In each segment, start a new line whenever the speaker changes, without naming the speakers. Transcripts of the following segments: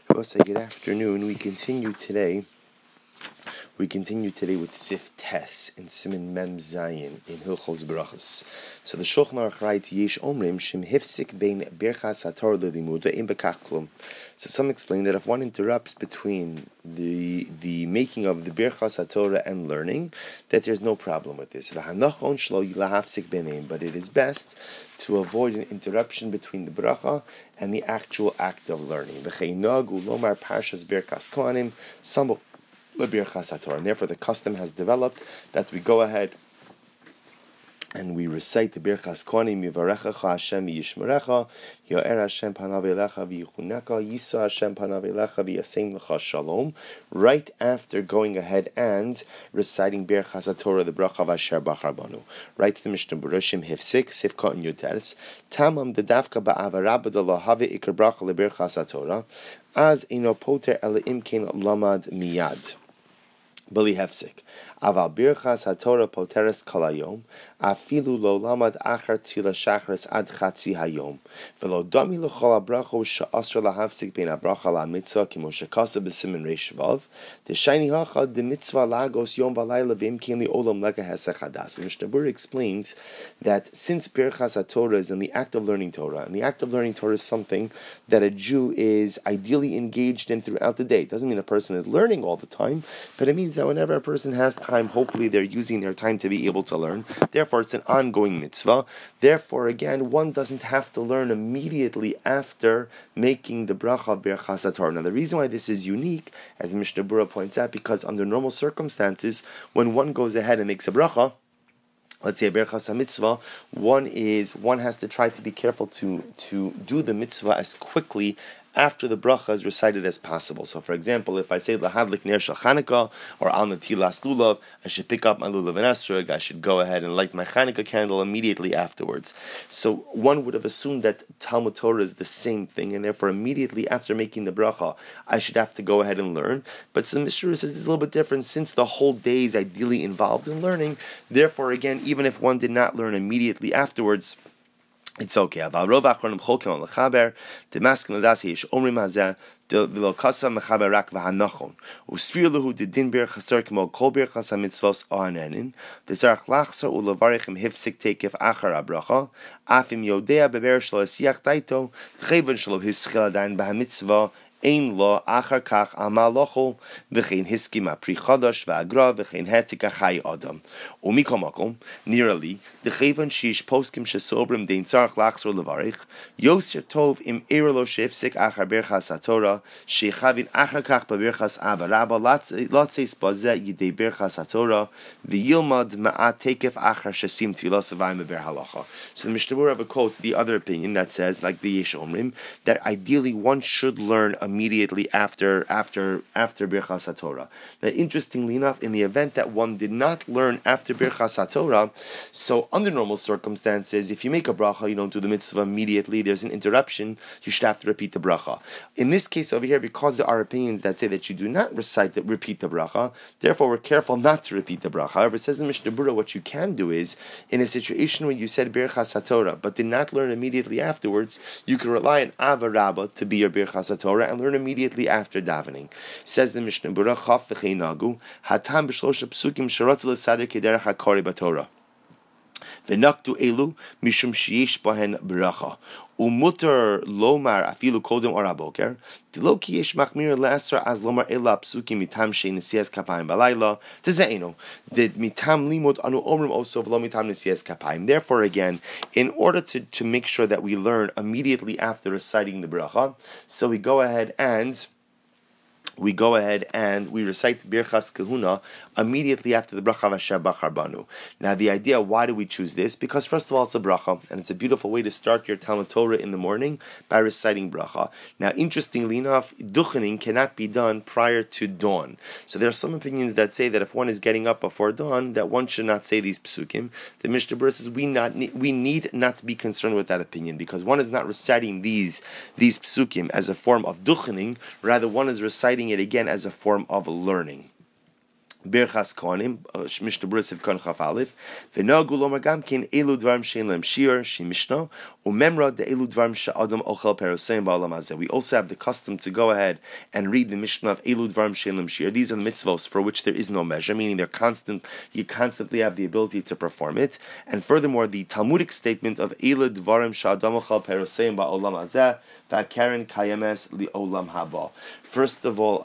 Good afternoon. We continue today with Sif Tes in Siman Mem Zayin in Hilchos Brachos. So the Shulchan Aruch writes, Yesh Omrim Shem Hifsik Bein Birchas HaTorah L'Limud Ve'Ein Bekach Klum. So some explain that if one interrupts between the making of the Birchas HaTorah and learning, that there's no problem with this. V'hanachon shlo yilahafsik beinein, but it is best to avoid an interruption between the bracha and the actual act of learning. V'cheinagu lomar parshas Birchas Kohanim samu leBirchas HaTorah. And therefore the custom has developed that we go ahead and we recite the Birchas Kohanim, Yivarechacha Hashem Yishmerecha, Yo'er Hashem Panav Elecha V'yichuneka, Yisa Hashem Panav Elecha V'yasem Lecha Shalom, right after going ahead and reciting Birchas HaTorah, the Bracha V'asher Bachar Banu. Right to the Mishnah Bereshim Hifsik, Sifka and Yoteres, Tamam the Davka Ba'avarabba de Lahave Iker Bracha LeBirchas HaTorah, as Ino Poter Ele Imkein Lamad Miyad. Bali hefsik. Aval birchas haTorah poteres kalayom. Afilu lo lamad achar tila shachris ad chatzi hayom. Velo dami lechol abracho she'asra lahafsik bein abracha la mitzvah kimo shekasa b'simin reish vav. T'shayni hacha de mitzvah lagos yom v'layla v'imkein li olam lega hesech hadas. And Mishnah Berurah explains that since birchas haTorah is in the act of learning Torah, and the act of learning Torah is something that a Jew is ideally engaged in throughout the day. It doesn't mean a person is learning all the time, but it means that whenever a person has time, hopefully they're using their time to be able to learn. Therefore, it's an ongoing mitzvah. Therefore, again, one doesn't have to learn immediately after making the bracha Birchas HaTorah. Now, the reason why this is unique, as Mishnah Berurah points out, because under normal circumstances, when one goes ahead and makes a bracha, let's say a Birchas HaMitzvah, one has to try to be careful to do the mitzvah as quickly after the bracha is recited as possible. So, for example, if I say Lahadlik Ner Shel Chanukah or Al Natilas Lulav, I should pick up my Lulav and Esrog, I should go ahead and light my Chanukah candle immediately afterwards. So, one would have assumed that Talmud Torah is the same thing, and therefore immediately after making the bracha, I should have to go ahead and learn. But the Mishnah says it's a little bit different, since the whole day is ideally involved in learning. Therefore, again, even if one did not learn immediately afterwards, it's okay. Aval rov achronim cholkim al lechaber demaskin ladas heish omrim hazeh v'lo kasa mechaber rak v'hanachon usfir lehu dedin birchas torah k'mo kol birchas hamitzvos ohanenin detzarach lachzor ulevarich im hifsik tekef achar habracha afim yodea beber shlo esiach daito t'cheven shlo hischil adayin b'hamitzvah ein lo achar kach amal lochol v'chein hiskim apri chadash v'agra v'chein hetik achai adam umikol makom nirali d'cheven shish poskim shesobrim dein tzarach lachzor levarich yoser tov im erlo shefsik achar birchas haTorah shechavin achar kach b'birchas avarabba latzeis bazeh yidei birchas haTorah v'yilmad ma'at tekef achar shesim tfilas avayim beber halacha. So the Mishnah Berurah have a quote, the other opinion that says, like the Yesh Omrim, that ideally one should learn immediately after Birchas HaTorah. Now, interestingly enough, in the event that one did not learn after Birchas HaTorah, so under normal circumstances, if you make a bracha, you don't do the mitzvah immediately, there's an interruption, you should have to repeat the bracha. In this case over here, because there are opinions that say that you do not repeat the bracha, therefore we're careful not to repeat the bracha. However, it says in Mishnah Berurah, what you can do is, in a situation where you said Birchas HaTorah, but did not learn immediately afterwards, you can rely on Avarabba to be your Birchas HaTorah and learn immediately after davening. Says the Mishnah Berurah, Chaf v'cheinagu, hatam b'shlosha psukim sheratz l'sader kederech hakari b'Torah. V'naktu elu mishum sheyesh bahen beracha. Umuter lomar afilu kodem or aboker. Tilo ki yesh machmir le'asra az lomar ela psukim mitam shein nesiyas kapayim balayla. Tezeinu. Did mitam limud anu omrim also v'lo mitam nesiyas kapayim. Therefore, again, in order to make sure that we learn immediately after reciting the bracha, so we go ahead and we recite Birchas Kahuna immediately after the bracha V'asher Bachar Banu. Now, the idea, why do we choose this? Because first of all, it's a bracha, and it's a beautiful way to start your Talmud Torah in the morning by reciting bracha. Now, interestingly enough, duchening cannot be done prior to dawn. So there are some opinions that say that if one is getting up before dawn, that one should not say these psukim. The Mishnah Berurah says we need not be concerned with that opinion, because one is not reciting these psukim as a form of duchening, rather one is reciting it again as a form of learning. Birchas Kohanim, Mishnah Berurah Siv Kon Chaf Aleph, V'nogu Lomar Gamkin Elu Dvarim Shein Lehem Shir Shi Mishnah Umemra De Elu Dvarim She'Adam Ochel Peroseim Ba'olam Hazeh. We also have the custom to go ahead and read the Mishnah of Elu Dvarim Shein Lehem Shir. These are the mitzvos for which there is no measure, meaning they're constant. You constantly have the ability to perform it. And furthermore, the Talmudic statement of Elu Dvarim She'Adam Ochel Peroseim Ba'olam Hazeh Va'Karen Kayemes Li'Olam Haba. First of all,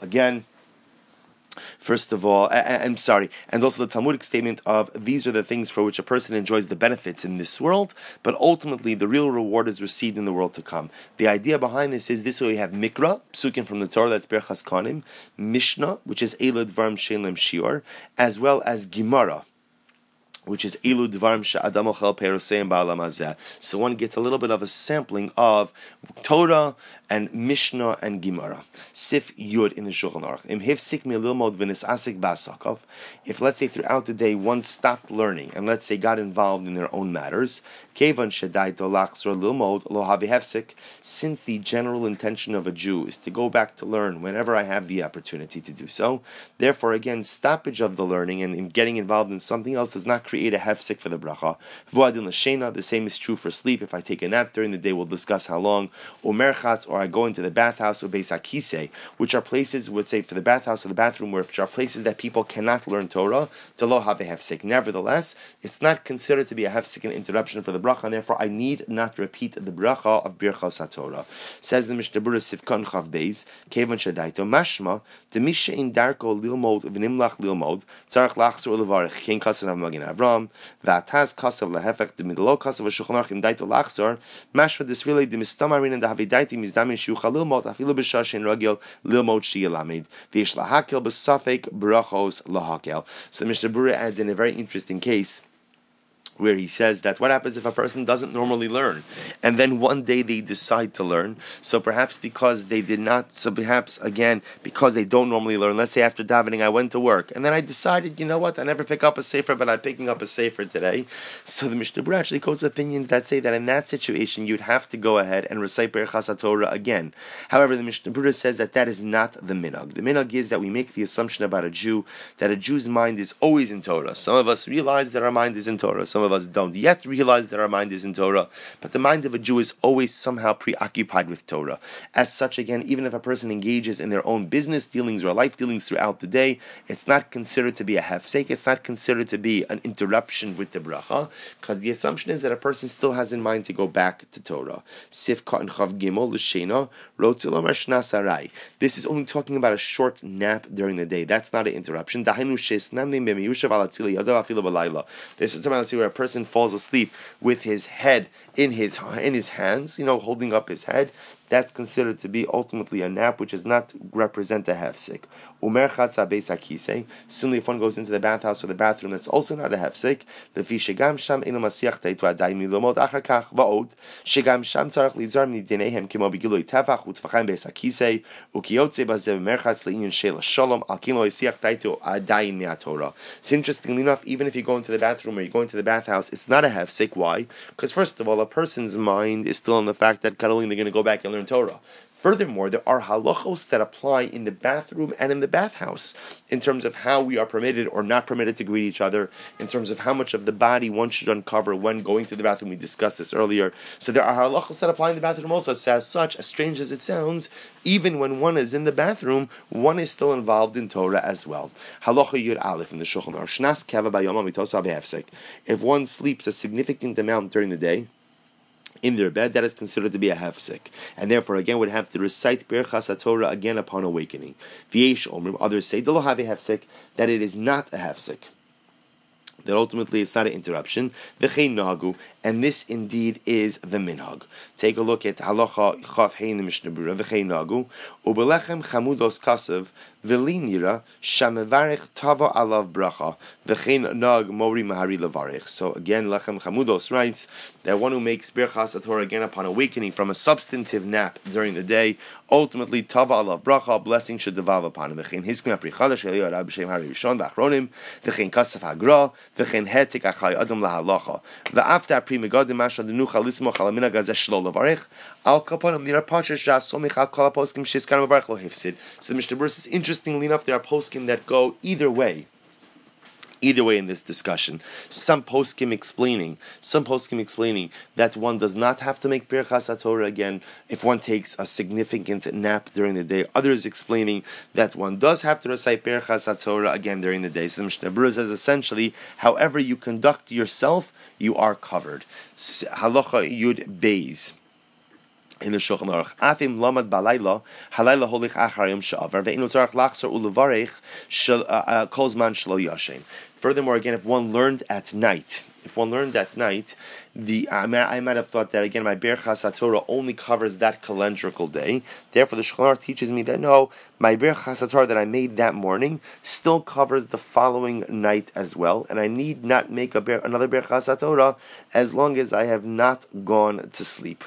I'm sorry, and also the Talmudic statement of these are the things for which a person enjoys the benefits in this world, but ultimately the real reward is received in the world to come. The idea behind this way we have Mikra, Psukim from the Torah, that's Birchas Kohanim, Mishnah, which is Elu Dvarim Shein Lehem Shiur, as well as Gemara, which is Elu Dvarim She'Adam Ochel Peroseim Ba'olam Hazeh. So one gets a little bit of a sampling of Torah and Mishnah and Gemara. Sif Yud in the Shulchan Aruch. Im hifsik mililmod v'nisasik b'asakov. If, let's say, throughout the day one stopped learning and, let's say, got involved in their own matters, kevan shedai tolachzor lilmod lo havi hefsik. Since the general intention of a Jew is to go back to learn whenever I have the opportunity to do so, therefore, again, stoppage of the learning and in getting involved in something else does not create a hefsik for the bracha. V'adin l'shena, the same is true for sleep. If I take a nap during the day, we'll discuss how long. Or merchatz, or I go into the bathhouse, or beis hakisei, which are places, would say for the bathhouse or the bathroom, which are places that people cannot learn Torah, to lo have a hefsik. Nevertheless, it's not considered to be a hefsik, an interruption for the bracha, and therefore I need not repeat the bracha of Birchas HaTorah. Says the Mishnah Berurah Sivkon Chav Beis, Kevan Shadaito Mashma, the Misha in Darko Lilmod V'Nimlach Lilmod, Tzarech Lachzor Levarich, Kein Kasav Magin Avram, V'Ataz Kasav Lehefek, the Midlo Kasav Shulchan Aruch in Daito Lachzor, Mashma this really the Mistamarin and the Havidaiti Mizdamin Shucha Lilmod, Afilu B'Shashin Ragil Lilmod Shiyalamid, V'ish Lahakel B'Safek Brachos Lahakel. So Mishnah Berurah adds in a very interesting case, where he says that what happens if a person doesn't normally learn, and then one day they decide to learn, so perhaps because they did not, so perhaps again, because they don't normally learn, let's say after davening I went to work, and then I decided, you know what, I never pick up a sefer, but I'm picking up a sefer today, so the Mishnah Berurah actually quotes opinions that say that in that situation you'd have to go ahead and recite Birchas HaTorah again. However, the Mishnah Berurah says that that is not the minhag. The minhag is that we make the assumption about a Jew, that a Jew's mind is always in Torah. Some of us realize that our mind is in Torah, some of us don't yet realize that our mind is in Torah, but the mind of a Jew is always somehow preoccupied with Torah. As such, again, even if a person engages in their own business dealings or life dealings throughout the day, it's not considered to be a hefsek, it's not considered to be an interruption with the bracha, because the assumption is that a person still has in mind to go back to Torah. Sif Katan Chav Gimel L'Shena Rotzilom Shna Sarai. This is only talking about a short nap during the day. That's not an interruption. This is talking about where a person falls asleep with his head in his hands, holding up his head. That's considered to be ultimately a nap, which does not represent a hefsek. Umer chatza beis hakisei. Similarly, if one goes into the bathhouse or the bathroom, that's also not a hefsek. Lefi shegam sham eno masiach teitu adai milomod achar kach va'od. Shegam sham tzarich lizar midinehem kimo begilui tefach utfachim beis hakisei ukiyotze bazev merchatz le'inyan shela shalom al kimo yisiach teitu adai mi'atorah. So interestingly enough, even if you go into the bathroom or you go into the bathhouse, it's not a hefsek. Why? Because first of all, a person's mind is still on the fact that God only they're going to go back and learn Torah. Furthermore, there are halachos that apply in the bathroom and in the bathhouse in terms of how we are permitted or not permitted to greet each other, in terms of how much of the body one should uncover when going to the bathroom. We discussed this earlier. So there are halachos that apply in the bathroom also. So as such, as strange as it sounds, even when one is in the bathroom, one is still involved in Torah as well. Halacha Yud Aleph in the Shulchan Aruch. Shnas keva bayom mitosa behefsek. If one sleeps a significant amount during the day in their bed, that is considered to be a hefsek, and therefore again would have to recite Birchas HaTorah again upon awakening. V'yesh omrim, others say delo have a hefsek, that it is not a hefsek, that ultimately it's not an interruption. V'chein nagu, and this indeed is the minhag. Take a look at halacha chaf hein in the Mishnah Berurah. V'chein nagu ubelechem chamudos kasav v'linira shamevarich tava alav bracha v'chein nag mori mahari levarich. So again, lechem chamudos writes that one who makes Birchas HaTorah again upon awakening from a substantive nap during the day, ultimately tava alav bracha, blessing should devolve upon him. V'chein hiskim apri chadash eliyah rab b'shem hari rishon v'achronim v'chein kasaf hagra v'chein hetik achay adam lahalacha v'after apri megadim masha denucha lismoch al minhag hazeh shelo levarich al kaponim nira parsha jas somich al kol poskim shizkan mevarich lo hifsid. So the Mishnah Berurah says, interestingly enough, there are poskim that go either way. Either way, in this discussion, some poskim explaining that one does not have to make Birchas HaTorah again if one takes a significant nap during the day. Others explaining that one does have to recite Birchas HaTorah again during the day. So the Mishnah Berurah says essentially, however you conduct yourself, you are covered. Halacha Yud Beis. In the Shulchan Aruch, Afim lamad balayla, halayla holich achar yom she'avar, ve'inu tzarach lachzor ulevarech kol zman shelo yashen. Furthermore, again, if one learned at night, I might have thought that again, my Birchas HaTorah only covers that calendrical day. Therefore, the Shulchan Aruch teaches me that no, my Birchas HaTorah that I made that morning still covers the following night as well, and I need not make another Birchas HaTorah as long as I have not gone to sleep.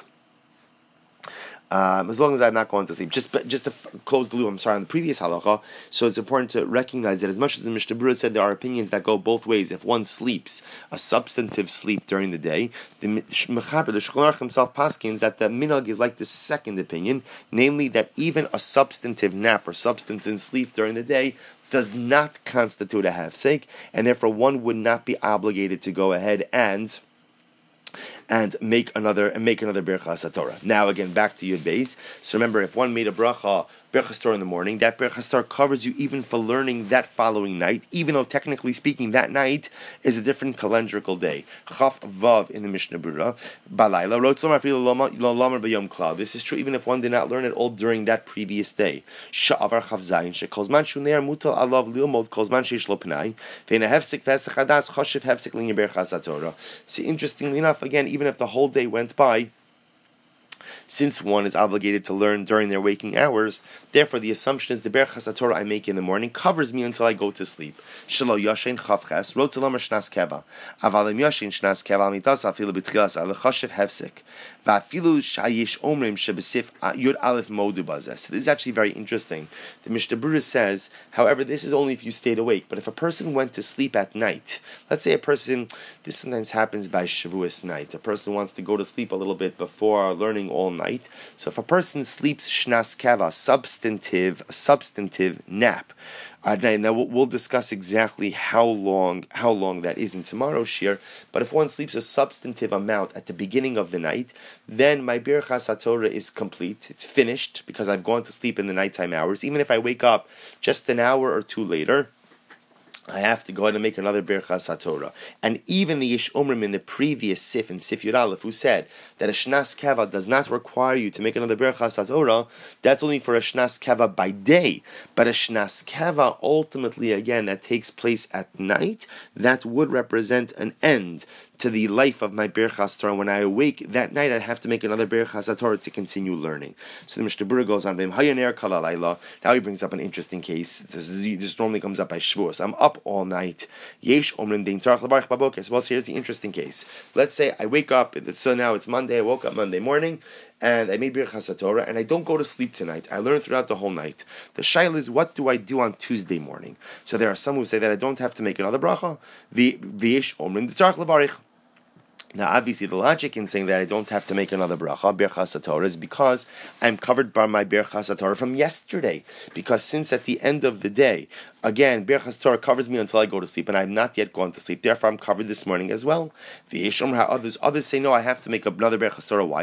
As long as I'm not going to sleep. Just to close the loop, on the previous halacha, so it's important to recognize that as much as the Mishnah Berurah said there are opinions that go both ways. If one sleeps, a substantive sleep during the day, the Mechaber, the Shulchan Aruch himself paskins that the minhag is like the second opinion, namely that even a substantive nap or substantive sleep during the day does not constitute a hefsek, and therefore one would not be obligated to go ahead and make another Birchas HaTorah. Now again, back to Yud Beis. So remember, if one made a Birchas Torah in the morning, that Birchas Torah covers you even for learning that following night, even though technically speaking, that night is a different calendrical day. Chaf Vav in the Mishnah Berurah, Balayla, Rotzom Afil Lo Lamer B'Yom Klal. This is true even if one did not learn it all during that previous day. Sha'avar Chav Zayin, Shekolzman Shuner Mutal Alav Lilmod Kolzman Sheish Lo Pnai, Ve'ina Hefsek Vesech Hadas Choshev Hefsek L'Nei Birchas HaTorah. See, interestingly enough, again, even if the whole day went by, since one is obligated to learn during their waking hours, therefore the assumption is the Birchas HaTorah I make in the morning covers me until I go to sleep. Shelo Yashen Chavches, Rotzelam Shnas Keva, Avalim Yashen Shnas Keva, Mitas Afilu B'Tchilas Al Choshev Hefsek, Va'afilu Shayish Omrim Shebesif Yud Aleph Modu Bazeh. So this is actually very interesting. The Mishnah Berurah says, however, this is only if you stayed awake. But if a person went to sleep at night, let's say a person, this sometimes happens by Shavuos night. A person wants to go to sleep a little bit before learning all night. So if a person sleeps Shnas Keva, a substantive nap. Now we'll discuss exactly how long that is in tomorrow's shir. But if one sleeps a substantive amount at the beginning of the night, then my Birchas HaTorah is complete. It's finished because I've gone to sleep in the nighttime hours. Even if I wake up just an hour or two later, I have to go ahead and make another Birchas HaTorah. And even the Yesh Omrim in the previous Sif, in Sif Yud Aleph, who said that a Shnas Keva does not require you to make another Birchas HaTorah, that's only for a Shnas Keva by day. But a Shnas Keva, ultimately, again, that takes place at night, that would represent an end to the life of my Birchas Torah. When I awake that night, I'd have to make another Birchas Torah to continue learning. So the Mishnah Berurah goes on, now he brings up an interesting case. This normally comes up by Shavuos. I'm up all night. Yesh Omrim Dein Tzarach Levarech Baboker. Well, here's the interesting case. Let's say I wake up, so now it's Monday, I woke up Monday morning, and I made Birchas Torah, and I don't go to sleep tonight. I learn throughout the whole night. The shaila is, what do I do on Tuesday morning? So there are some who say that I don't have to make another bracha. V'yesh Omrim Tzarach Levarech. Now, obviously, the logic in saying that I don't have to make another bracha, Birchas HaTorah, is because I'm covered by my Birchas HaTorah from yesterday. Because since at the end of the day, again, Birchas Torah covers me until I go to sleep, and I have not yet gone to sleep. Therefore, I'm covered this morning as well. Others say, no, I have to make another Birchas Torah. Why?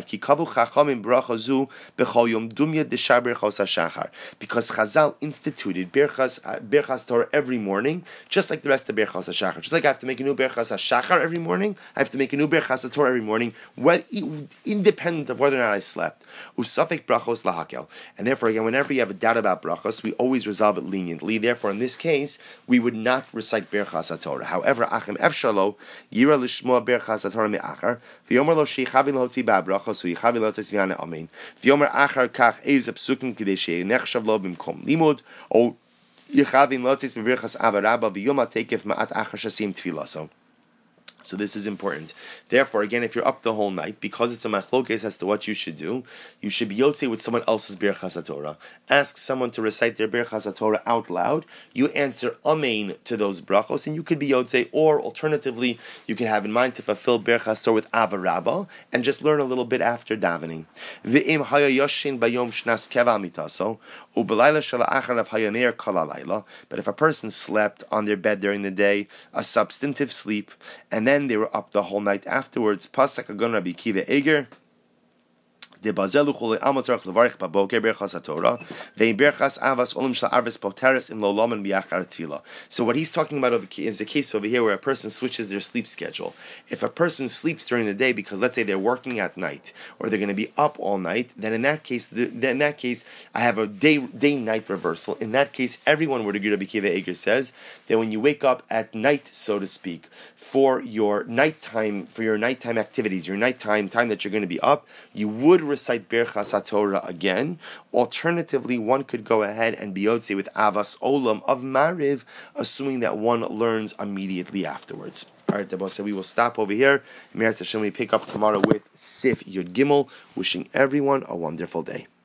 Because Chazal instituted Birchas Torah every morning, just like the rest of Birchas HaShachar. Just like I have to make a new Birchas HaShachar every morning, I have to make a new Birchas Torah every morning, independent of whether or not I slept. Usafik brachos lahakel. And therefore, again, whenever you have a doubt about brachos, we always resolve it leniently. Therefore, in this case, we would not recite Birchas Torah. However, Achem Efshalo, Yira Lishmoa Birchas Torah me'achar, V'yomer lo sheichavin lo tziba brachos, V'yichavin lo tzivane amen. V'yomer achar kach eiz psukim k'dei she'nechshav lo b'mkom limud, or Yichavin lo tzitz b'birchas avarabba, V'yoma tekef ma'at achar shasim tfilaso. So this is important. Therefore, again, if you're up the whole night, because it's a machlokes as to what you should do, you should be yotzei with someone else's Birchas Torah. Ask someone to recite their Birchas Torah out loud. You answer Amen to those brachos, and you could be yotzei, or alternatively, you can have in mind to fulfill Birchas Torah with Avarabba, and just learn a little bit after davening. V'im haya yoshin bayom shnas keva mitaso, But if a person slept on their bed during the day, a substantive sleep, and then they were up the whole night afterwards, Pasak Agon Rabbi Kiva Eger, so what he's talking about is the case over here where a person switches their sleep schedule. If a person sleeps during the day because let's say they're working at night or they're going to be up all night, then in that case I have a day-night reversal. In that case, everyone would agree. Rabbi Kiva Eger says that when you wake up at night, so to speak, for your nighttime activities, your nighttime time that you're going to be up, you would recite Birchas HaTorah again. Alternatively, one could go ahead and be Yotze with Avas Olam of Mariv, assuming that one learns immediately afterwards. All right, so we will stop over here. Me'eretz Hashem, we pick up tomorrow with Sif Yud Gimel. Wishing everyone a wonderful day.